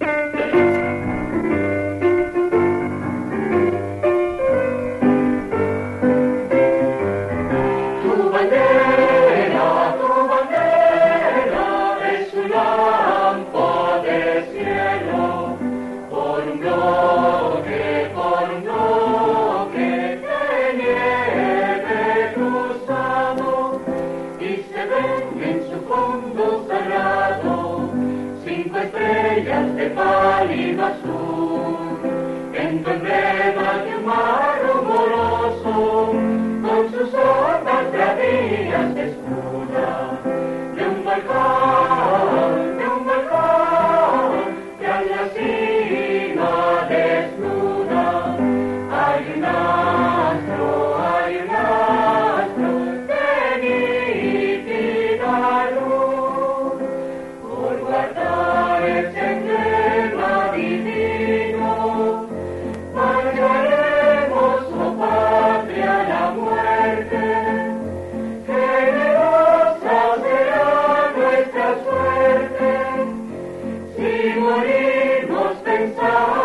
De pálido azul, en tu enreda de un mar rumoroso, con sus ondas bravías se escuda, de un balcón, que a la cima desnuda, hay un astro de nítida luz, por guardar el sendero divino, marcharemos, oh patria, la muerte, generosa será nuestra suerte, si morimos pensamos.